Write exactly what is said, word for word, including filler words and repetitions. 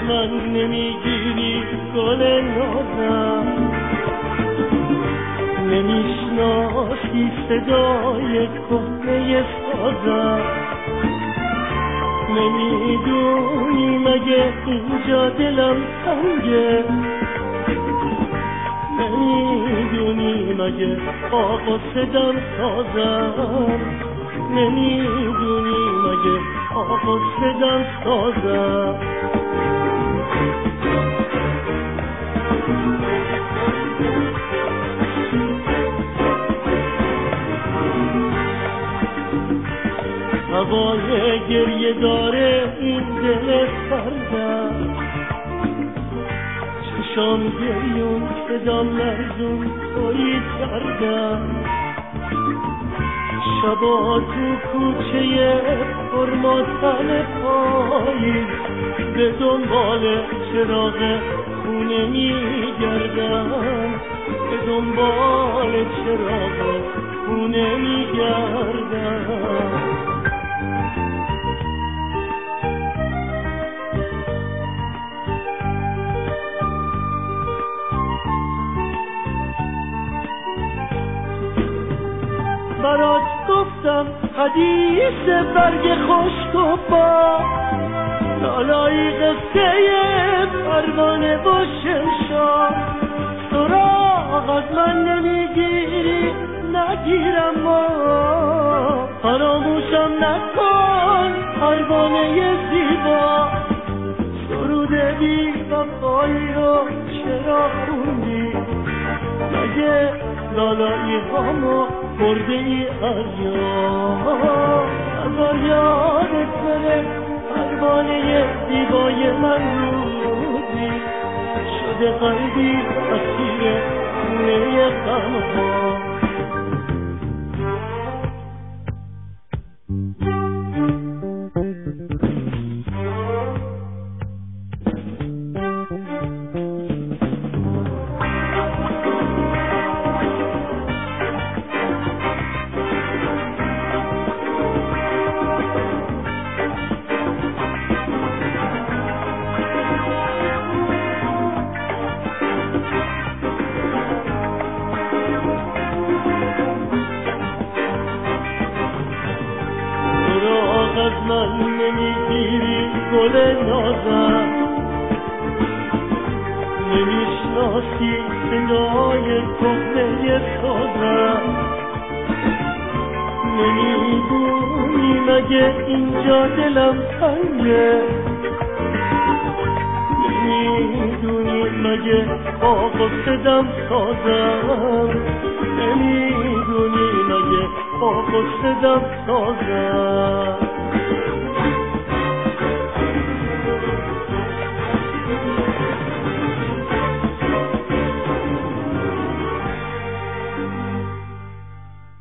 من نمیگیری گل نازم، نمیشناسی صدای کهنه سازم، نمیدونی مگه اینجا دلم تنگه، نمیدونی مگه آقا صدم سازم، نمیدونی مگه آقا صدم سازم. هوای گریه داره این دل سردم، چشام گریون صدام لرزون تویی کردم، شبا تو کوچه پرماتن پاییز به دنبال چراغ خونه میگردم، به دنبال چراغ خونه میگردم. برات گفتم حدیث برگ خشک و با لالایی قصه پروانه با شمشاد، سراغ از من نمیگیری نگیرم ما، فراموشم نکن پروانه زیبا، سرود بی وفایی رو چرا خوندی؟ مگه لالایی هامو برده ای از یاد، از یادت بره پروانه زیبای من روزی شده قلبی اسیر خونه غمها. از من نمیگیری گل نازم، نمیشناسی صدای کهنه سازم، نمیدونی مگه اینجا دلم تنگه، نمیدونی مگه آقا صدم سازم، نمیدونی مگه آقا صدم سازم.